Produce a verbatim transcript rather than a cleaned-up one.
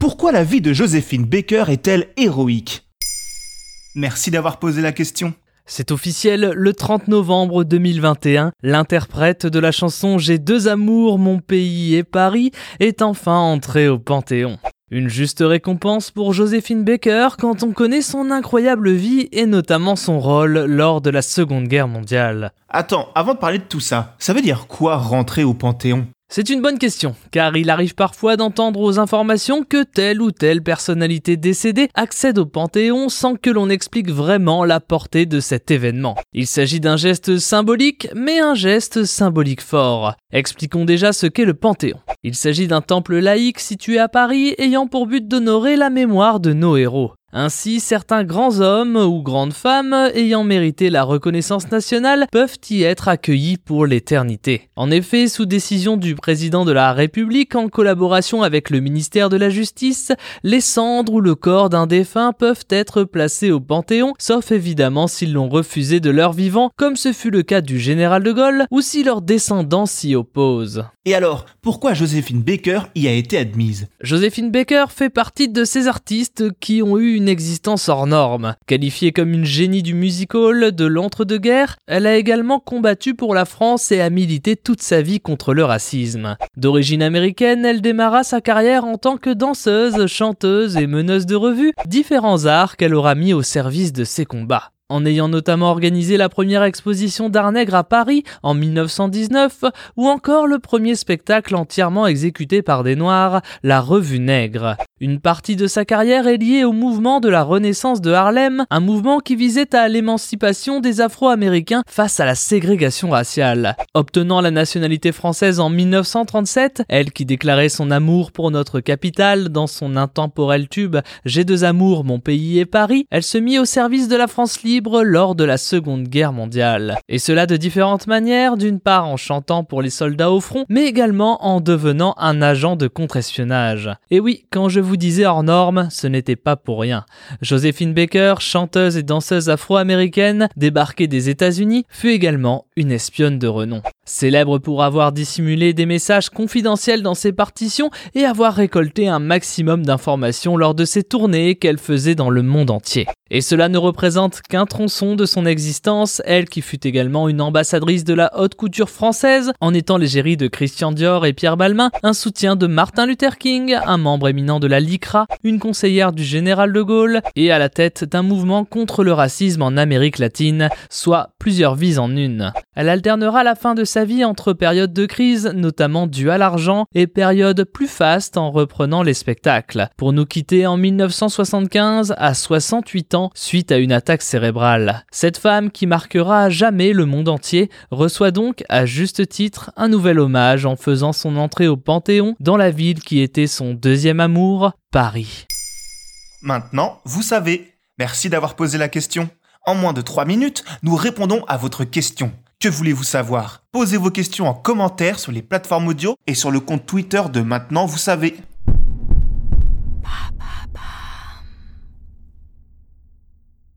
pourquoi la vie de Joséphine Baker est-elle héroïque ? Merci d'avoir posé la question. C'est officiel, le trente novembre deux mille vingt et un, l'interprète de la chanson « J'ai deux amours, mon pays et Paris » est enfin entrée au Panthéon. Une juste récompense pour Joséphine Baker quand on connaît son incroyable vie et notamment son rôle lors de la Seconde Guerre mondiale. Attends, avant de parler de tout ça, ça veut dire quoi rentrer au Panthéon ? C'est une bonne question, car il arrive parfois d'entendre aux informations que telle ou telle personnalité décédée accède au Panthéon sans que l'on explique vraiment la portée de cet événement. Il s'agit d'un geste symbolique, mais un geste symbolique fort. Expliquons déjà ce qu'est le Panthéon. Il s'agit d'un temple laïque situé à Paris ayant pour but d'honorer la mémoire de nos héros. Ainsi, certains grands hommes ou grandes femmes ayant mérité la reconnaissance nationale peuvent y être accueillis pour l'éternité. En effet, sous décision du président de la République, en collaboration avec le ministère de la Justice, les cendres ou le corps d'un défunt peuvent être placés au Panthéon, sauf évidemment s'ils l'ont refusé de leur vivant, comme ce fut le cas du général de Gaulle, ou si leurs descendants s'y opposent. Et alors, pourquoi Joséphine Baker y a été admise ? Joséphine Baker fait partie de ces artistes qui ont eu une existence hors norme. Qualifiée comme une génie du music-hall de l'entre-deux-guerres, elle a également combattu pour la France et a milité toute sa vie contre le racisme. D'origine américaine, elle démarra sa carrière en tant que danseuse, chanteuse et meneuse de revue, différents arts qu'elle aura mis au service de ses combats. En ayant notamment organisé la première exposition d'art nègre à Paris en dix-neuf cent dix-neuf, ou encore le premier spectacle entièrement exécuté par des Noirs, la Revue Nègre. Une partie de sa carrière est liée au mouvement de la Renaissance de Harlem, un mouvement qui visait à l'émancipation des Afro-Américains face à la ségrégation raciale. Obtenant la nationalité française en dix-neuf cent trente-sept, elle qui déclarait son amour pour notre capitale dans son intemporel tube « J'ai deux amours, mon pays et Paris », elle se mit au service de la France libre lors de la Seconde Guerre mondiale. Et cela de différentes manières, d'une part en chantant pour les soldats au front, mais également en devenant un agent de contre-espionnage. Et oui, quand je vous disais hors norme, ce n'était pas pour rien. Joséphine Baker, chanteuse et danseuse afro-américaine, débarquée des États-Unis, fut également une espionne de renom. Célèbre pour avoir dissimulé des messages confidentiels dans ses partitions et avoir récolté un maximum d'informations lors de ses tournées qu'elle faisait dans le monde entier. Et cela ne représente qu'un tronçon de son existence, elle qui fut également une ambassadrice de la haute couture française, en étant l'égérie de Christian Dior et Pierre Balmain, un soutien de Martin Luther King, un membre éminent de la L I C R A, une conseillère du général de Gaulle, et à la tête d'un mouvement contre le racisme en Amérique latine, soit plusieurs vies en une. Elle alternera la fin de sa vie entre périodes de crise, notamment dues à l'argent, et périodes plus fastes en reprenant les spectacles, pour nous quitter en dix-neuf cent soixante-quinze à soixante-huit ans suite à une attaque cérébrale. Cette femme qui marquera à jamais le monde entier reçoit donc à juste titre un nouvel hommage en faisant son entrée au Panthéon dans la ville qui était son deuxième amour, Paris. Maintenant, vous savez. Merci d'avoir posé la question. En moins de trois minutes, nous répondons à votre question. Que voulez-vous savoir ? Posez vos questions en commentaire sur les plateformes audio et sur le compte Twitter de Maintenant, vous savez.